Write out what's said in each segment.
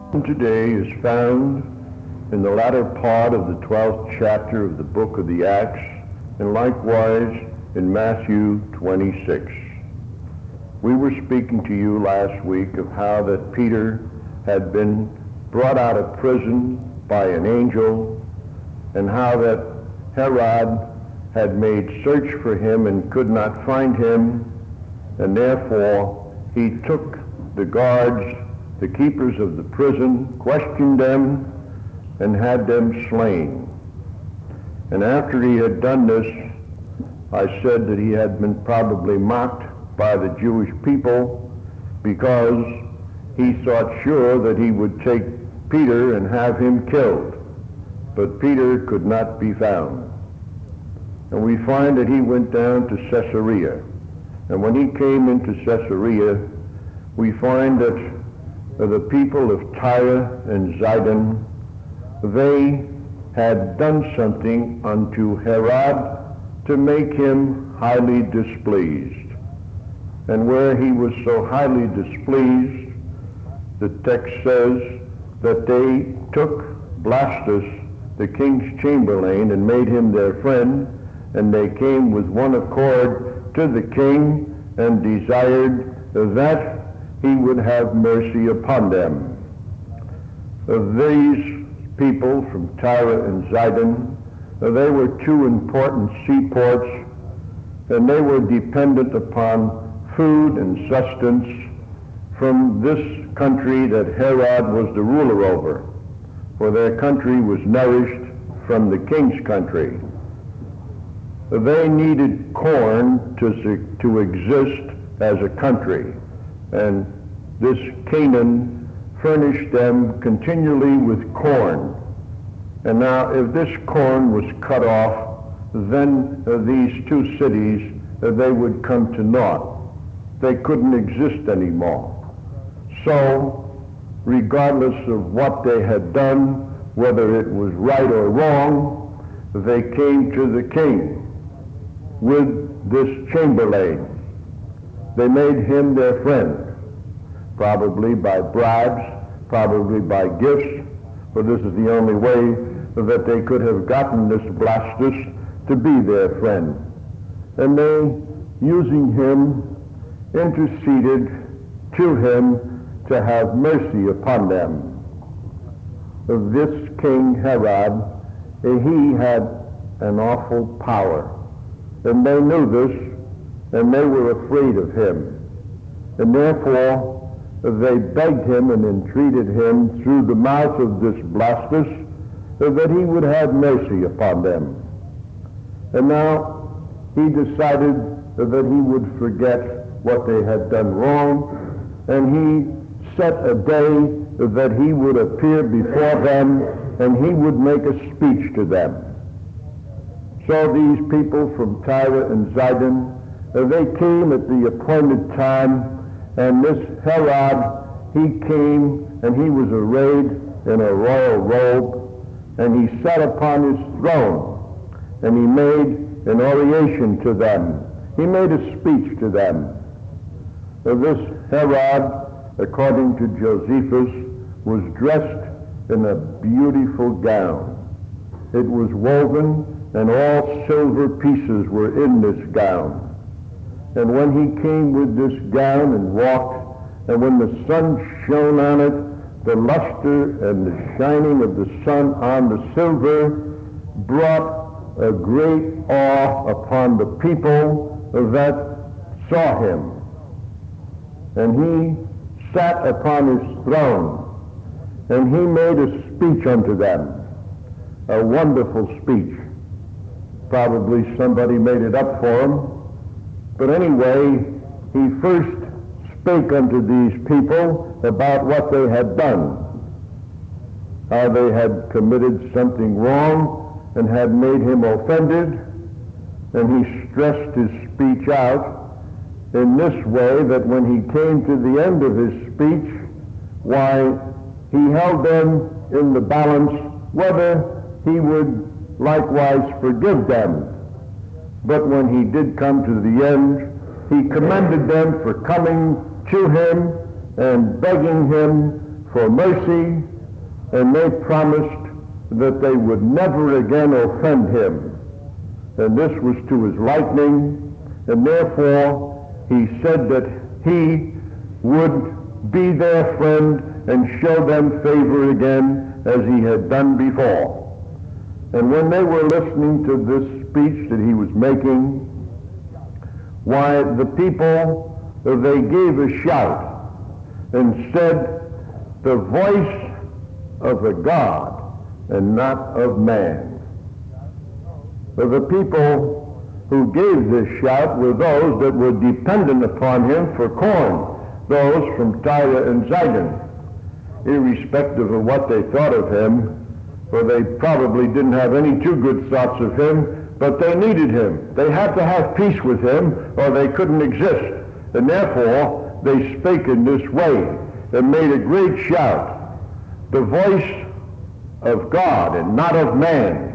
Today is found in the latter part of the 12th chapter of the book of the Acts, and likewise in Matthew 26. We were speaking to you last week of how that Peter had been brought out of prison by an angel, and how that Herod had made search for him and could not find him, and therefore he took the guards, the keepers of the prison, questioned them, and had them slain. And after he had done this, I said that he had been probably mocked by the Jewish people because he thought sure that he would take Peter and have him killed. But Peter could not be found. And we find that he went down to Caesarea. And when he came into Caesarea, we find that the people of Tyre and Sidon, they had done something unto Herod to make him highly displeased. And where he was so highly displeased, the text says that they took Blastus, the king's chamberlain, and made him their friend, and they came with one accord to the king and desired that he would have mercy upon them. Of these people from Tyre and Sidon, they were two important seaports, and they were dependent upon food and sustenance from this country that Herod was the ruler over, for their country was nourished from the king's country. They needed corn to exist as a country, and this Canaan furnished them continually with corn. And now if this corn was cut off, then these two cities, they would come to naught. They couldn't exist anymore. So, regardless of what they had done, whether it was right or wrong, they came to the king with this chamberlain. They made him their friend, probably by bribes, probably by gifts, for this is the only way that they could have gotten this Blastus to be their friend. And they, using him, interceded to him to have mercy upon them. Of this King Herod, he had an awful power, and they knew this, and they were afraid of him. And therefore, they begged him and entreated him through the mouth of this Blastus that he would have mercy upon them. And now he decided that he would forget what they had done wrong, and he set a day that he would appear before them and he would make a speech to them. So these people from Tyre and Sidon, they came at the appointed time, and this Herod, he came and he was arrayed in a royal robe, and he sat upon his throne, and he made an oration to them. He made a speech to them. This Herod, according to Josephus, was dressed in a beautiful gown. It was woven, and all silver pieces were in this gown. And when he came with this gown and walked, and when the sun shone on it, the luster and the shining of the sun on the silver brought a great awe upon the people that saw him. And he sat upon his throne, and he made a speech unto them, a wonderful speech. Probably somebody made it up for him. But anyway, he first spake unto these people about what they had done, how they had committed something wrong and had made him offended, and he stressed his speech out in this way that when he came to the end of his speech, why, he held them in the balance whether he would likewise forgive them. But when he did come to the end, he commended them for coming to him and begging him for mercy, and they promised that they would never again offend him. And this was to his liking, and therefore he said that he would be their friend and show them favor again as he had done before. And when they were listening to this speech that he was making, why, the people, they gave a shout and said, "The voice of a God and not of man." But the people who gave this shout were those that were dependent upon him for corn, those from Tyre and Sidon, irrespective of what they thought of him, for they probably didn't have any too good thoughts of him, but they needed him. They had to have peace with him, or they couldn't exist. And therefore, they spake in this way and made a great shout, "The voice of God and not of man."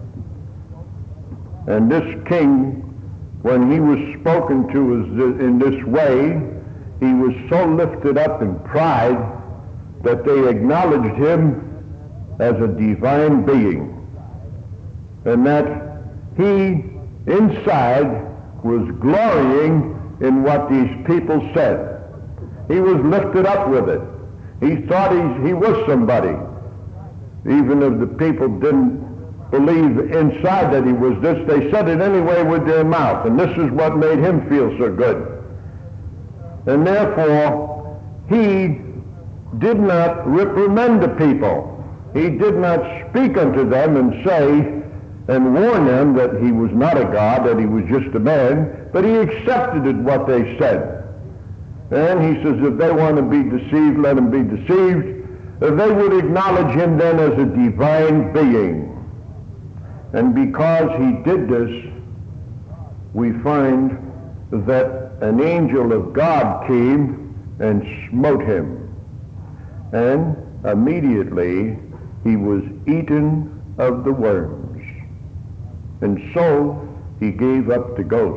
And this king, when he was spoken to in this way, he was so lifted up in pride that they acknowledged him as a divine being, and that he inside was glorying in what these people said. He was lifted up with it. He thought he was somebody, even if the people didn't believe inside that he was this. They said it anyway with their mouth, and this is what made him feel so good. And therefore he did not reprimand the people. He did not speak unto them and say and warn them that he was not a God, that he was just a man, but he accepted what they said. And he says, if they want to be deceived, let them be deceived. If they would acknowledge him then as a divine being. And because he did this, we find that an angel of God came and smote him. And immediately he was eaten of the worms. And so he gave up the ghost.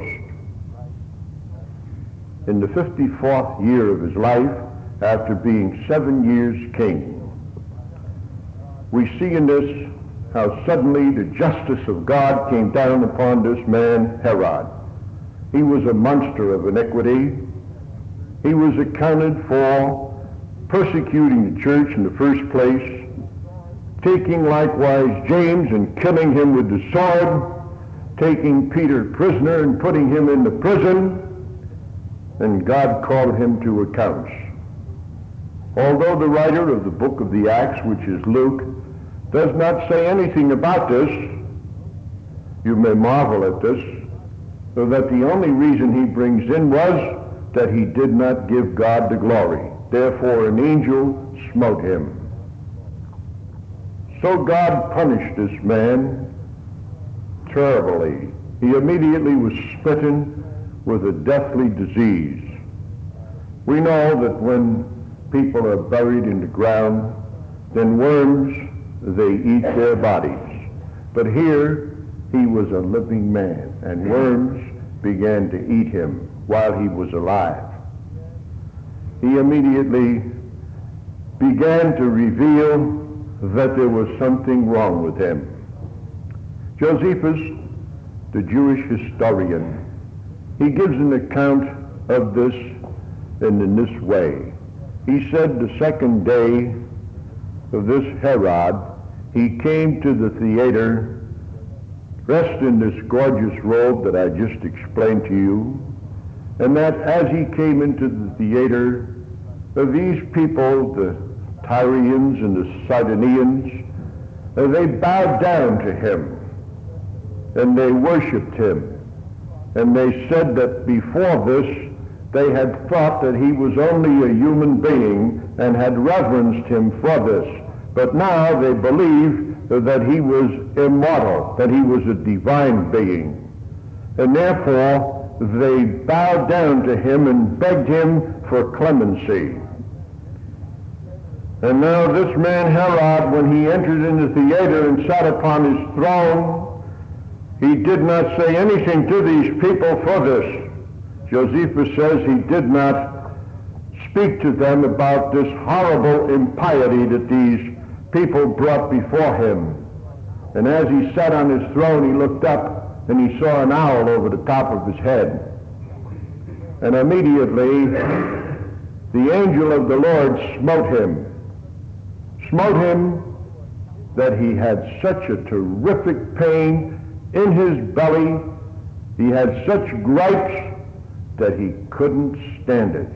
In the 54th year of his life, after being 7 years king, we see in this how suddenly the justice of God came down upon this man Herod. He was a monster of iniquity. He was accounted for persecuting the church in the first place, taking likewise James and killing him with the sword, taking Peter prisoner and putting him into prison, and God called him to accounts. Although the writer of the book of the Acts, which is Luke, does not say anything about this, you may marvel at this, so that the only reason he brings in was that he did not give God the glory. Therefore an angel smote him. So God punished this man terribly. He immediately was smitten with a deathly disease. We know that when people are buried in the ground, then worms, they eat their bodies. But here he was a living man, and worms began to eat him while he was alive. He immediately began to reveal that there was something wrong with him. Josephus, the Jewish historian, he gives an account of this in this way. He said the second day of this Herod, he came to the theater dressed in this gorgeous robe that I just explained to you, and that as he came into the theater, these people, the Tyrians and the Sidonians, they bowed down to him, and they worshipped him. And they said that before this, they had thought that he was only a human being and had reverenced him for this. But now they believe that he was immortal, that he was a divine being. And therefore, they bowed down to him and begged him for clemency. And now this man Herod, when he entered into the theater and sat upon his throne, he did not say anything to these people for this. Josephus says he did not speak to them about this horrible impiety that these people brought before him. And as he sat on his throne, he looked up and he saw an owl over the top of his head. And immediately the angel of the Lord smote him that he had such a terrific pain in his belly. He had such gripes that he couldn't stand it.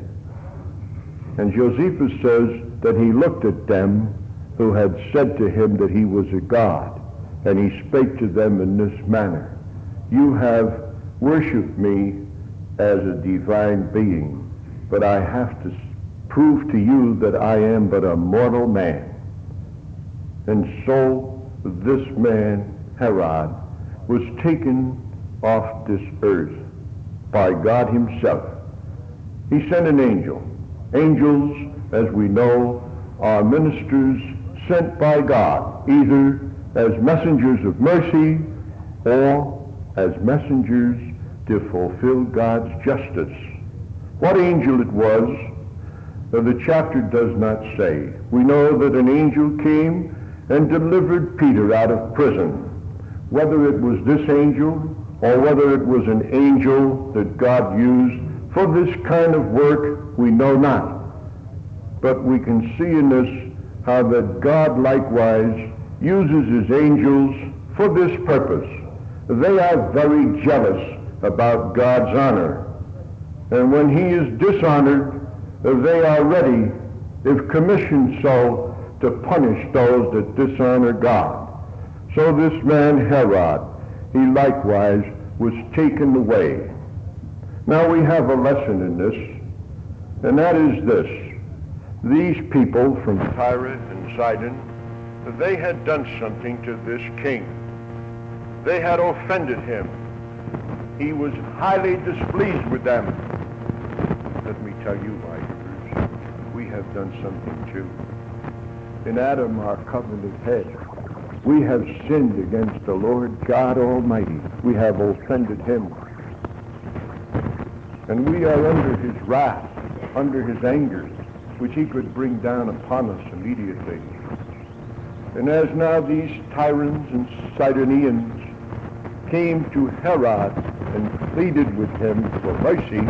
And Josephus says that he looked at them who had said to him that he was a god, and he spake to them in this manner: you have worshipped me as a divine being, but I have to prove to you that I am but a mortal man. And so this man, Herod, was taken off this earth by God himself. He sent an angel. Angels, as we know, are ministers sent by God, either as messengers of mercy or as messengers to fulfill God's justice. What angel it was, the chapter does not say. We know that an angel came and delivered Peter out of prison. Whether it was this angel or whether it was an angel that God used for this kind of work, we know not. But we can see in this how that God likewise uses his angels for this purpose. They are very jealous about God's honor. And when he is dishonored, they are ready, if commissioned so, to punish those that dishonor God. So this man Herod, he likewise was taken away. Now we have a lesson in this, and that is this. These people from Tyre and Sidon, they had done something to this king. They had offended him. He was highly displeased with them. Let me tell you, my hearers, we have done something too. In Adam, our covenant head, we have sinned against the Lord God Almighty. We have offended him. And we are under his wrath, under his anger, which he could bring down upon us immediately. And as now these Tyrans and Sidonians came to Herod and pleaded with him for mercy,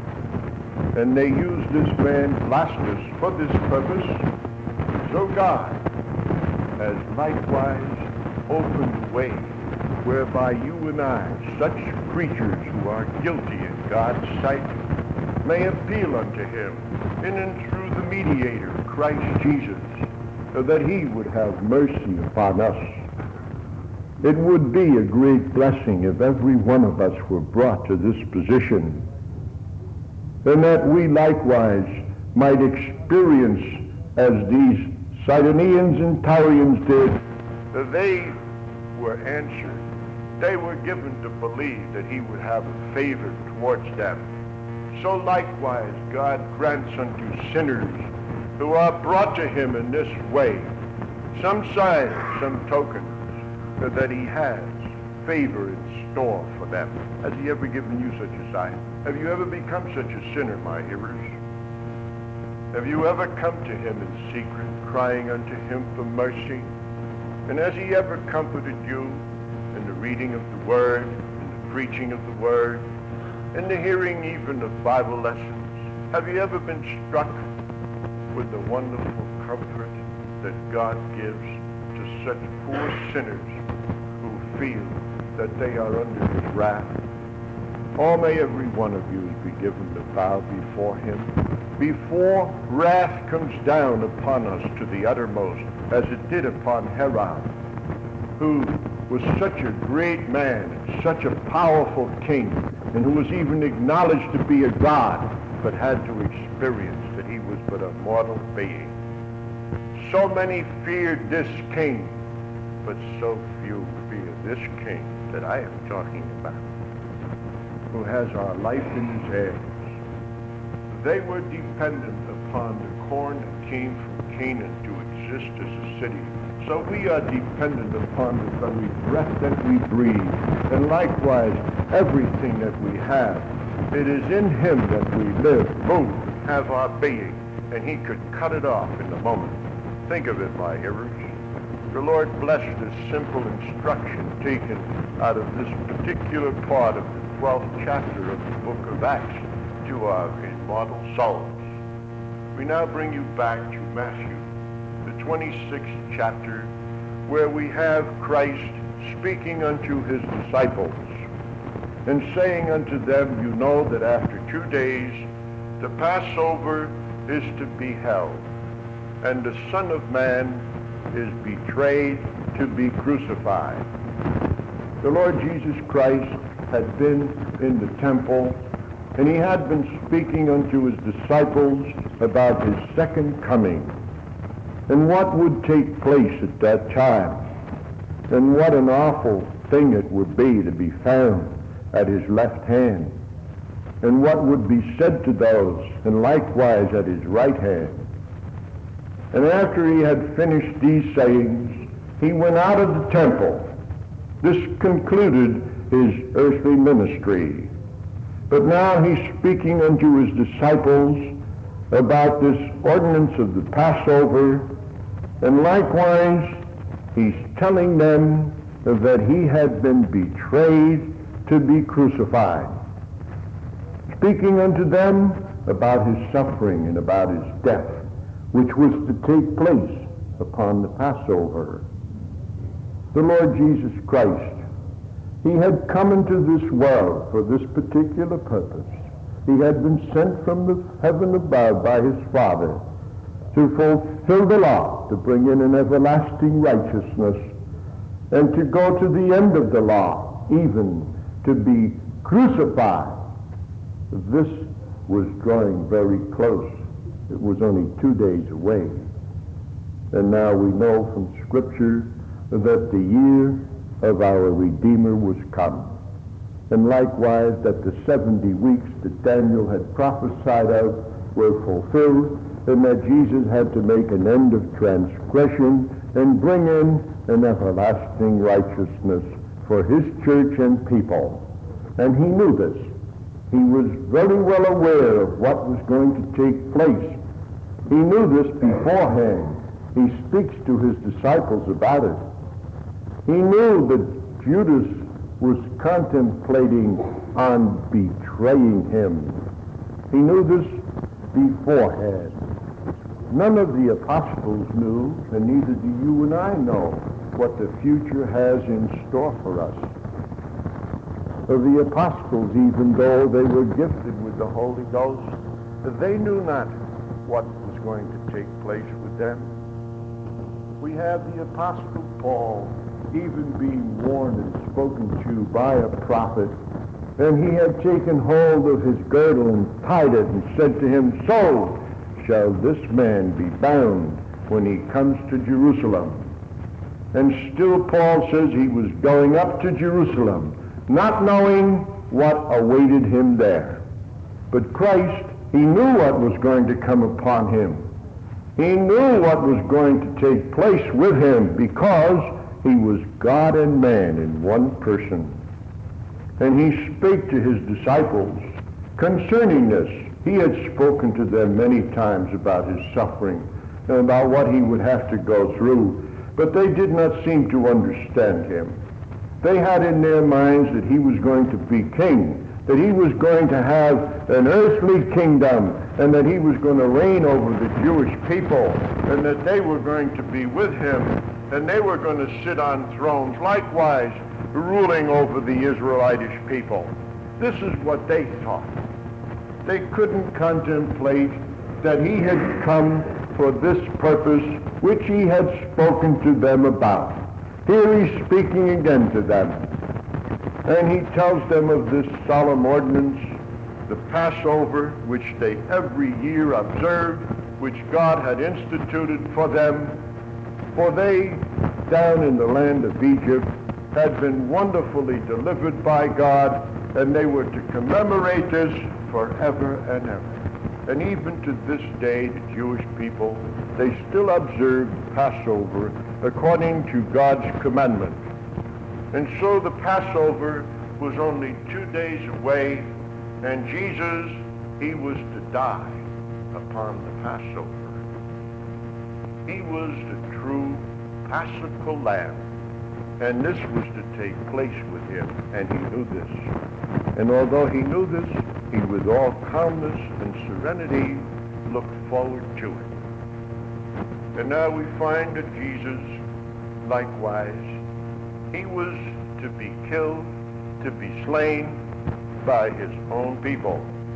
and they used this man Blastus for this purpose, so God has likewise opened the way whereby you and I, such creatures who are guilty in God's sight, may appeal unto him in and through the mediator, Christ Jesus, so that he would have mercy upon us. It would be a great blessing if every one of us were brought to this position, and that we likewise might experience, as these Sidonians and Tyrians did, that they were answered. They were given to believe that he would have a favor towards them. So likewise God grants unto sinners who are brought to him in this way some signs, some tokens, that he has favor in store for them. Has he ever given you such a sign? Have you ever become such a sinner, my hearers? Have you ever come to him in secret, crying unto him for mercy? And has he ever comforted you in the reading of the Word, in the preaching of the Word, in the hearing even of Bible lessons? Have you ever been struck with the wonderful comfort that God gives to such poor sinners who feel that they are under his wrath? Or may every one of you be given to bow before him before wrath comes down upon us to the uttermost, as it did upon Herod, who was such a great man and such a powerful king, and who was even acknowledged to be a god, but had to experience that he was but a mortal being. So many feared this king, but so few fear this king that I am talking about, who has our life in his hands. They were dependent upon the corn that came from Canaan to exist as a city. So we are dependent upon the very breath that we breathe, and likewise everything that we have. It is in him that we live, move, have our being. and he could cut it off in a moment. Think of it, my hearers. The Lord blessed this simple instruction taken out of this particular part of the 12th chapter of the book of Acts to our immortal souls. We now bring you back to Matthew, the 26th chapter, where we have Christ speaking unto his disciples and saying unto them, you know that after 2 days the Passover is to be held, and the Son of Man is betrayed to be crucified. The Lord Jesus Christ had been in the temple, and he had been speaking unto his disciples about his second coming and what would take place at that time, and what an awful thing it would be to be found at his left hand, and what would be said to those, and likewise at his right hand. And after he had finished these sayings, he went out of the temple. This concluded his earthly ministry. But now he's speaking unto his disciples about this ordinance of the Passover, and likewise he's telling them that he had been betrayed to be crucified. Speaking unto them about his suffering and about his death, which was to take place upon the Passover. The Lord Jesus Christ, he had come into this world for this particular purpose. He had been sent from the heaven above by his Father to fulfill the law, to bring in an everlasting righteousness, and to go to the end of the law, even to be crucified. This was drawing very close. It was only 2 days away. And now we know from Scripture that the year of our Redeemer was come. And likewise that the 70 weeks that Daniel had prophesied of were fulfilled, and that Jesus had to make an end of transgression and bring in an everlasting righteousness for his church and people. And he knew this. He was very well aware of what was going to take place. He knew this beforehand. He speaks to his disciples about it. He knew that Judas was contemplating on betraying him. He knew this beforehand. None of the apostles knew, and neither do you and I know, what the future has in store for us. The apostles, even though they were gifted with the Holy Ghost, they knew not what was going to take place with them. We have the Apostle Paul even being warned and spoken to by a prophet, and he had taken hold of his girdle and tied it and said to him, so shall this man be bound when he comes to Jerusalem. And still Paul says he was going up to Jerusalem, not knowing what awaited him there. But Christ, he knew what was going to come upon him. He knew what was going to take place with him, because he was God and man in one person. And he spake to his disciples concerning this. He had spoken to them many times about his suffering and about what he would have to go through, but they did not seem to understand him. They had in their minds that he was going to be king, that he was going to have an earthly kingdom, and that he was going to reign over the Jewish people, and that they were going to be with him, and they were going to sit on thrones, likewise ruling over the Israelitish people. This is what they thought. They couldn't contemplate that he had come for this purpose which he had spoken to them about. Here he's speaking again to them. And he tells them of this solemn ordinance, the Passover, which they every year observed, which God had instituted for them. For they, down in the land of Egypt, had been wonderfully delivered by God, and they were to commemorate this forever and ever. And even to this day, the Jewish people, they still observe the Passover according to God's commandment. And so the Passover was only 2 days away, and Jesus, he was to die. upon the Passover. He was the true Paschal Lamb, and this was to take place with him, and he knew this. And although he knew this, he with all calmness and serenity looked forward to it. And now we find that Jesus, likewise, he was to be killed, to be slain by his own people.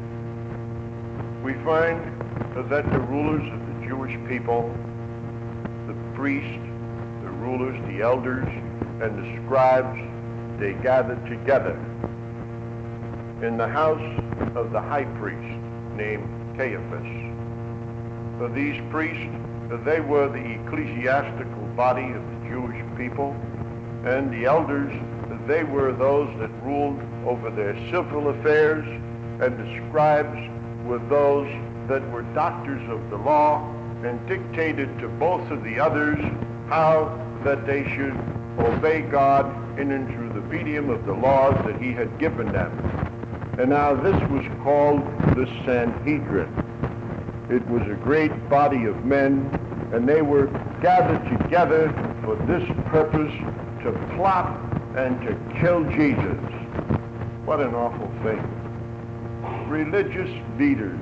We find that the rulers of the Jewish people, the priests, the rulers, the elders, and the scribes, they gathered together in the house of the high priest named Caiaphas. For these priests, they were the ecclesiastical body of the Jewish people, and the elders, they were those that ruled over their civil affairs, and the scribes were those that were doctors of the law and dictated to both of the others how that they should obey God in and through the medium of the laws that he had given them. And now this was called the Sanhedrin. It was a great body of men, and they were gathered together for this purpose, to plot and to kill Jesus. What an awful thing. Religious leaders,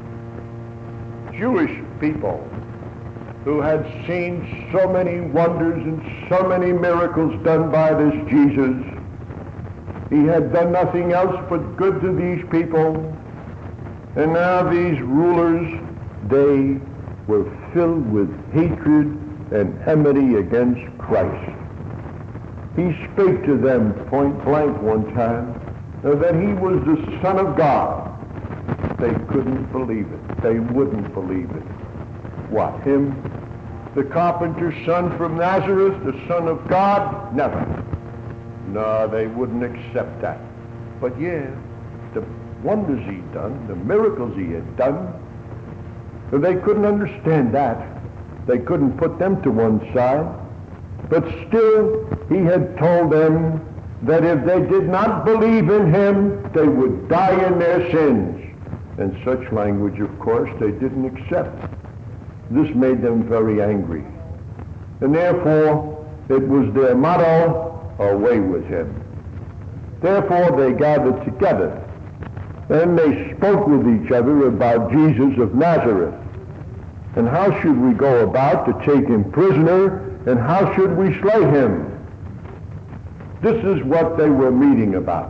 Jewish people who had seen so many wonders and so many miracles done by this Jesus. He had done nothing else but good to these people. And now these rulers, they were filled with hatred and enmity against Christ. He spake to them point blank one time that he was the Son of God. They couldn't believe it. They wouldn't believe it. What, him? The carpenter's son from Nazareth, the Son of God? Never. No, they wouldn't accept that. But yeah, the wonders he'd done, the miracles he had done, they couldn't understand that. They couldn't put them to one side. But still, he had told them that if they did not believe in him, they would die in their sins. And such language, of course, they didn't accept. This made them very angry. And therefore, it was their motto, away with him. Therefore, they gathered together, and they spoke with each other about Jesus of Nazareth. And how should we go about to take him prisoner, and how should we slay him? This is what they were meeting about.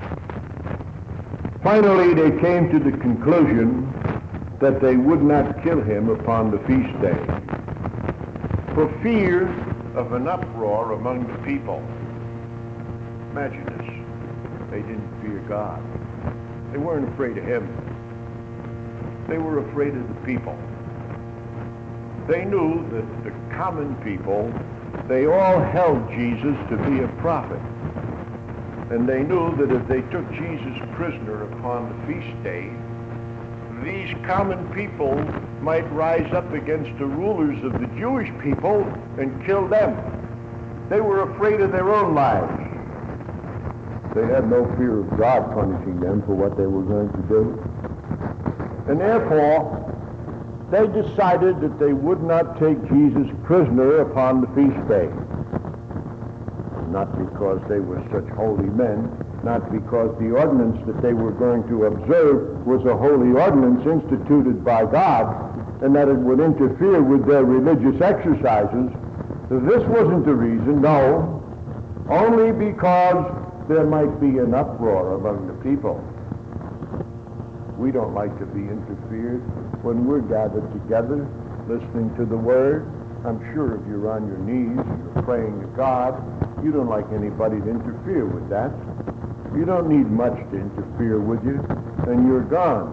Finally, they came to the conclusion that they would not kill him upon the feast day, for fear of an uproar among the people. Imagine this. They didn't fear God. They weren't afraid of him. They were afraid of the people. They knew that the common people, they all held Jesus to be a prophet. And they knew that if they took Jesus prisoner upon the feast day, these common people might rise up against the rulers of the Jewish people and kill them. They were afraid of their own lives. They had no fear of God punishing them for what they were going to do. And therefore, they decided that they would not take Jesus prisoner upon the feast day. Not because they were such holy men, not because the ordinance that they were going to observe was a holy ordinance instituted by God, and that it would interfere with their religious exercises. This wasn't the reason, no. Only because there might be an uproar among the people. We don't like to be interfered when we're gathered together, listening to the Word. I'm sure if you're on your knees, you're praying to God, you don't like anybody to interfere with that. You don't need much to interfere with you, and you're gone.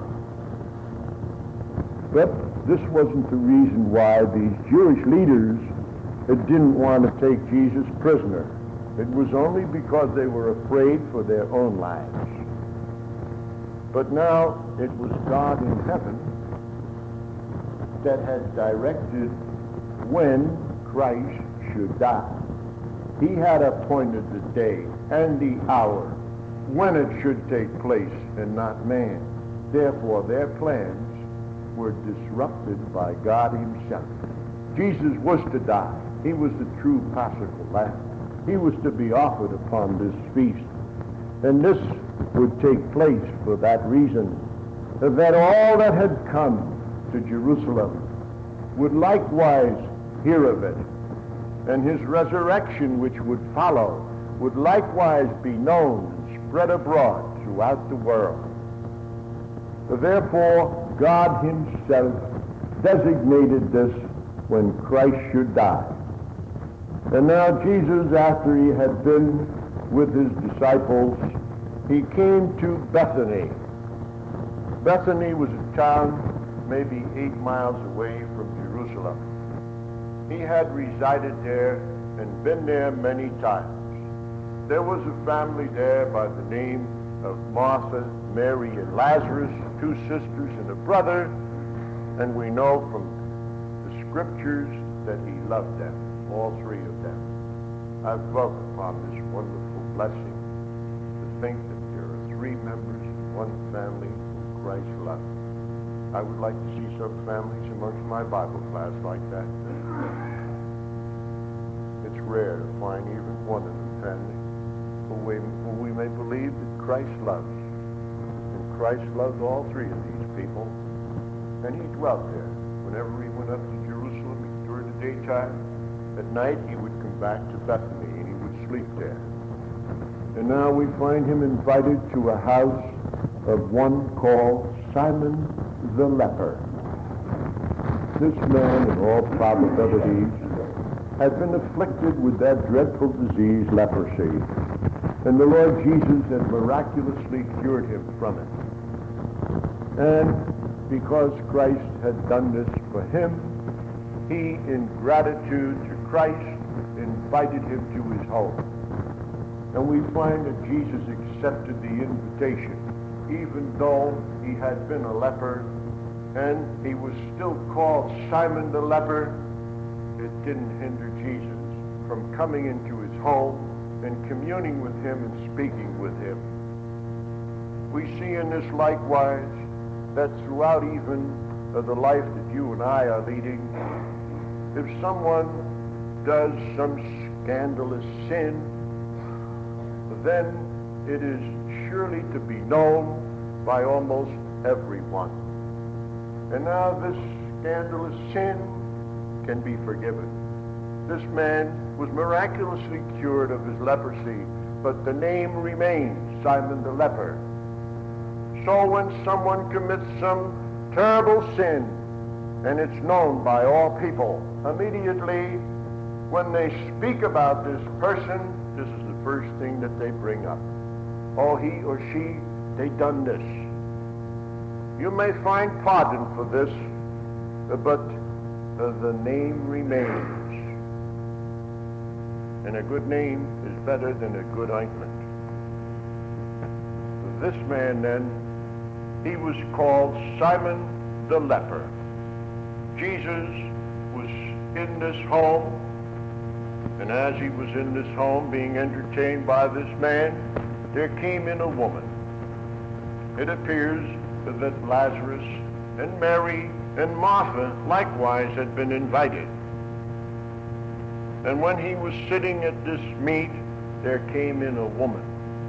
But this wasn't the reason why these Jewish leaders didn't want to take Jesus prisoner. It was only because they were afraid for their own lives. But now it was God in heaven that had directed when Christ should die. He had appointed the day and the hour when it should take place, and not man. Therefore, their plans were disrupted by God himself. Jesus was to die. He was the true Paschal Lamb. He was to be offered upon this feast. And this would take place for that reason, that all that had come to Jerusalem would likewise hear of it. And his resurrection, which would follow, would likewise be known and spread abroad throughout the world. Therefore, God himself designated this when Christ should die. And now Jesus, after he had been with his disciples, he came to Bethany. Bethany was a town maybe 8 miles away from Jerusalem. He had resided there and been there many times. There was a family there by the name of Martha, Mary, and Lazarus, 2 sisters and a brother, and we know from the scriptures that he loved them, all 3 of them. I've dwelt upon this wonderful blessing to think that there are 3 members of one family whom Christ loved. I would like to see some families amongst my Bible class like that. It's rare to find even one in the family who we may believe that Christ loves. And Christ loved all 3 of these people, and he dwelt there. Whenever he went up to Jerusalem during the daytime, at night he would come back to Bethany and he would sleep there. And now we find him invited to a house of one called Simon the leper. This man, in all probability, had been afflicted with that dreadful disease, leprosy, and the Lord Jesus had miraculously cured him from it. And because Christ had done this for him, he, in gratitude to Christ, invited him to his home. And we find that Jesus accepted the invitation, even though he had been a leper, and he was still called Simon the leper. It didn't hinder Jesus from coming into his home and communing with him and speaking with him. We see in this likewise that throughout even the life that you and I are leading, if someone does some scandalous sin, then it is surely to be known by almost everyone. And now this scandalous sin can be forgiven. This man was miraculously cured of his leprosy, but the name remains Simon the leper. So when someone commits some terrible sin, and it's known by all people, immediately when they speak about this person, this is the first thing that they bring up. Oh, he or she, they done this. You may find pardon for this, but the name remains. And a good name is better than a good ointment. This man then, he was called Simon the leper. Jesus was in this home, and as he was in this home being entertained by this man, there came in a woman. It appears that Lazarus and Mary and Martha likewise had been invited. And when he was sitting at this meat, there came in a woman.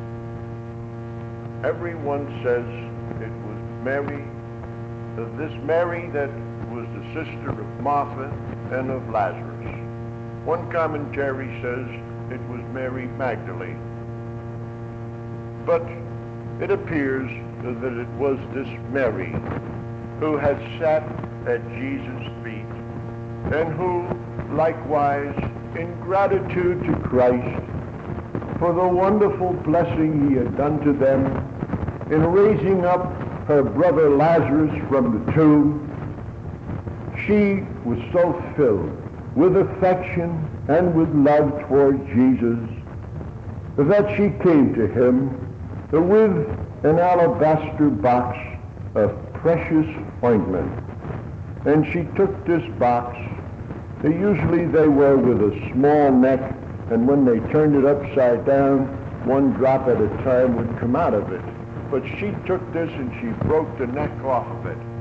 Everyone says it was Mary, this Mary that was the sister of Martha and of Lazarus. One commentary says it was Mary Magdalene. But it appears that it was this Mary who had sat at Jesus' feet, and who likewise, in gratitude to Christ for the wonderful blessing he had done to them in raising up her brother Lazarus from the tomb, she was so filled with affection and with love toward Jesus that she came to him with an alabaster box of precious ointment. And she took this box. Usually they were with a small neck, and when they turned it upside down, one drop at a time would come out of it. But she took this and she broke the neck off of it.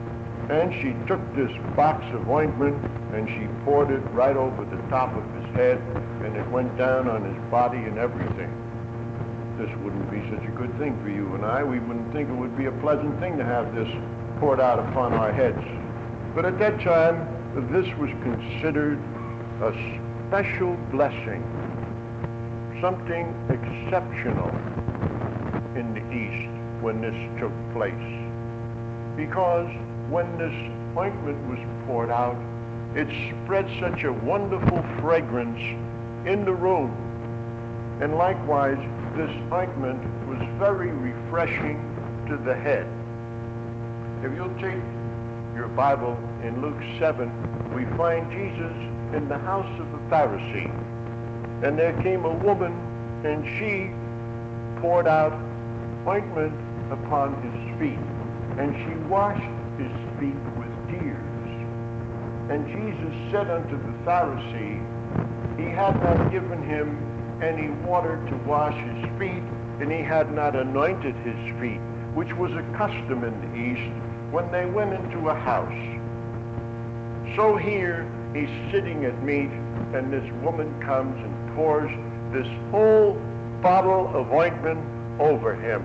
And she took this box of ointment and she poured it right over the top of his head, and it went down on his body and everything. This wouldn't be such a good thing for you and I. We wouldn't think it would be a pleasant thing to have this poured out upon our heads. But at that time, this was considered a special blessing, something exceptional in the East when this took place. Because when this ointment was poured out, it spread such a wonderful fragrance in the room. And likewise, this ointment was very refreshing to the head. If you'll take your Bible in Luke 7, we find Jesus in the house of a Pharisee. And there came a woman, and she poured out ointment upon his feet, and she washed his feet with tears. And Jesus said unto the Pharisee, he had not given him any water to wash his feet, and he had not anointed his feet, which was a custom in the East when they went into a house. So here he's sitting at meat, and this woman comes and pours this whole bottle of ointment over him.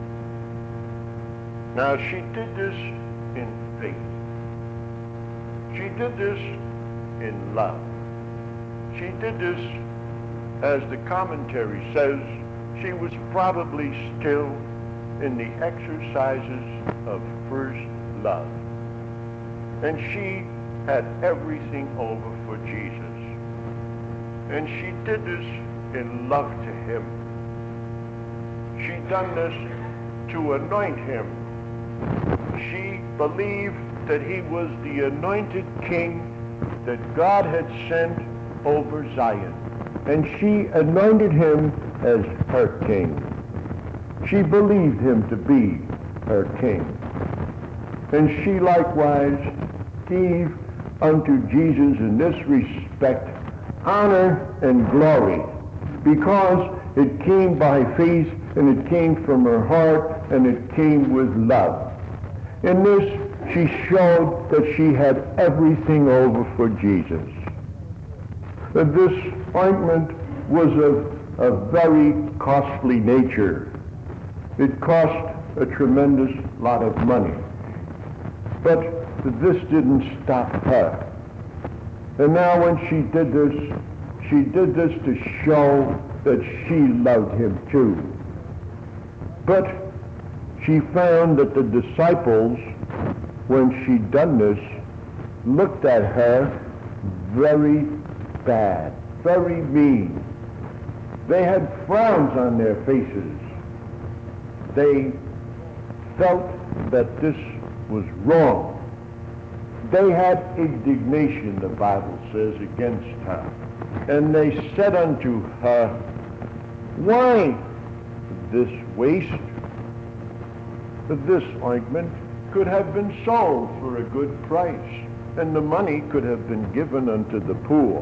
Now she did this in faith. She did this in love. She did this, as the commentary says, she was probably still in the exercises of first love. And she had everything over for Jesus. And she did this in love to him. She done this to anoint him. She believed that he was the anointed king that God had sent over Zion. And she anointed him as her king. She believed him to be her king. And she likewise gave unto Jesus in this respect honor and glory, because it came by faith, and it came from her heart, and it came with love. In this, she showed that she had everything over for Jesus. That this ointment was of a very costly nature. It cost a tremendous lot of money. But this didn't stop her. And now when she did this to show that she loved him too. But she found that the disciples, when she done this, looked at her very bad, very mean. They had frowns on their faces. They felt that this was wrong. They had indignation, the Bible says, against her. And they said unto her, why this waste? This ointment could have been sold for a good price, and the money could have been given unto the poor.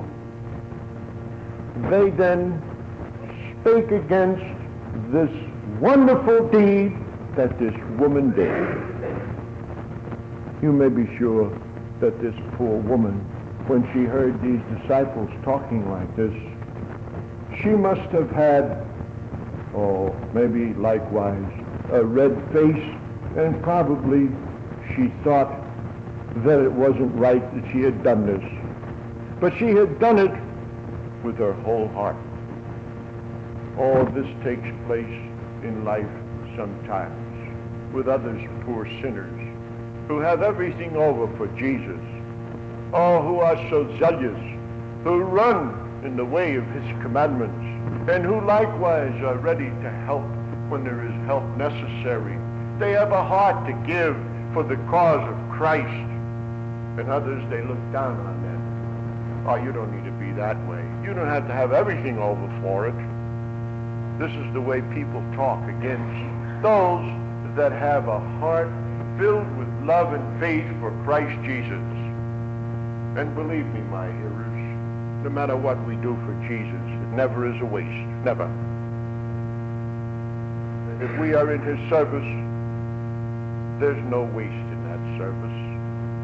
They then spake against this wonderful deed that this woman did. You may be sure that this poor woman, when she heard these disciples talking like this, she must have had, maybe likewise, a red face, and probably she thought that it wasn't right that she had done this. But she had done it with her whole heart. All this takes place in life sometimes with others, poor sinners, who have everything over for Jesus, who are so zealous, who run in the way of his commandments, and who likewise are ready to help when there is help necessary. They have a heart to give for the cause of Christ, and others, they look down on them. You don't need to be that way. You don't have to have everything over for it. This is the way people talk against those that have a heart filled with love and faith for Christ Jesus. And believe me, my hearers, no matter what we do for Jesus, it never is a waste. Never. If we are in his service, there's no waste in that service.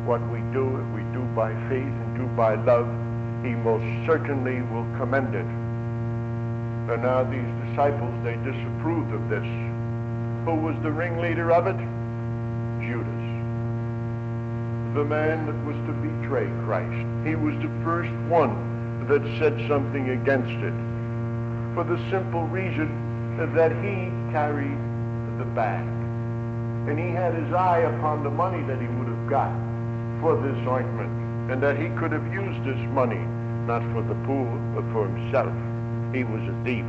what we do, if we do by faith and do by love, he most certainly will commend it. And now these disciples, they disapproved of this. Who was the ringleader of it? Judas, the man that was to betray Christ. He was the first one that said something against it, for the simple reason that he carried the bag. And he had his eye upon the money that he would have got for this ointment, and that he could have used this money, not for the poor, but for himself. He was a thief.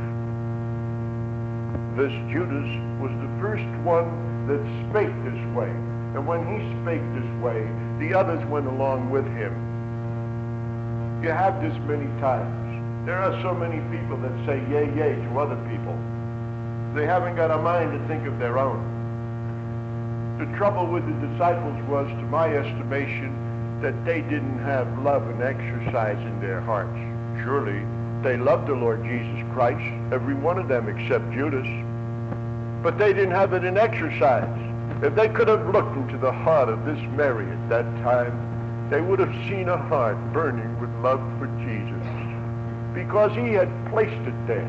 This Judas was the first one that spake this way. And when he spake this way, the others went along with him. You have this many times. There are so many people that say yay, yay to other people. They haven't got a mind to think of their own. The trouble with the disciples was, to my estimation, that they didn't have love and exercise in their hearts. Surely, they loved the Lord Jesus Christ, every one of them except Judas. But they didn't have it in exercise. If they could have looked into the heart of this Mary at that time, they would have seen a heart burning with love for Jesus, because he had placed it there.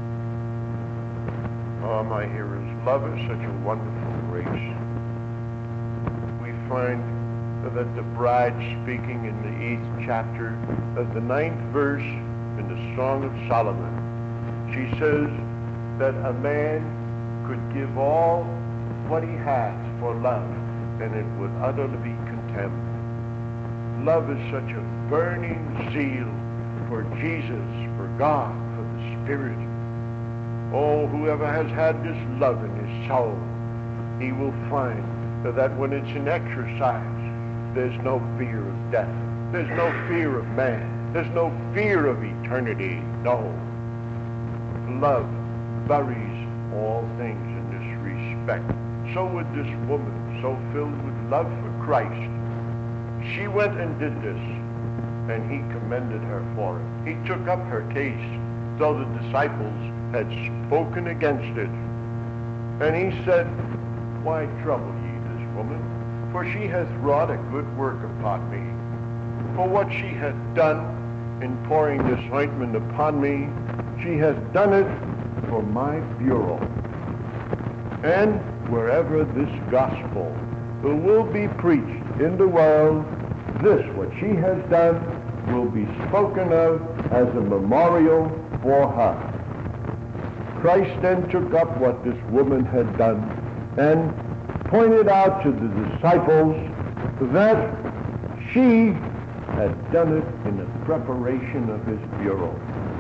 Oh, my hearers, love is such a wonderful grace. We find that the bride, speaking in the 8th chapter of the 9th verse in the Song of Solomon, she says that a man could give all what he has for love, and it would utterly be contemned. Love is such a burning zeal for Jesus, for God, for the Spirit. Oh, whoever has had this love in his soul, he will find that when it's in exercise, there's no fear of death. There's no fear of man. There's no fear of eternity. No. Love buries all things in this respect. So would this woman, so filled with love for Christ, she went and did this, and he commended her for it. He took up her case, though the disciples had spoken against it. And he said, why trouble ye this woman? For she hath wrought a good work upon me. For what she hath done in pouring this ointment upon me, she hath done it for my burial. And wherever this gospel will be preached in the world, this, what she has done, will be spoken of as a memorial for her. Christ then took up what this woman had done and pointed out to the disciples that she had done it in the preparation of his burial.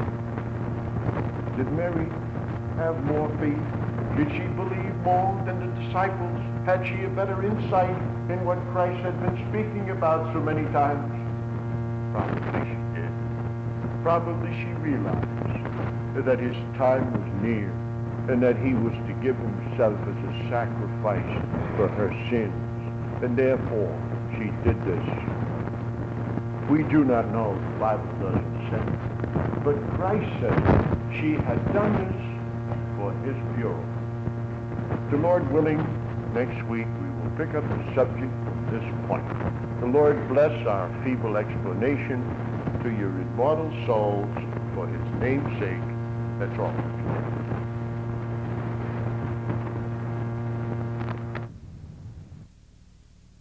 Did Mary have more faith? Did she believe more than the disciples? Had she a better insight in what Christ had been speaking about so many times? Probably she did. Probably she realized that his time was near, and that he was to give himself as a sacrifice for her sins. And therefore, she did this. We do not know, the Bible doesn't say. But Christ said she had done this for his burial. The Lord willing, next week we will pick up the subject from this point. The Lord bless our feeble explanation to your immortal souls for his name's sake. That's all.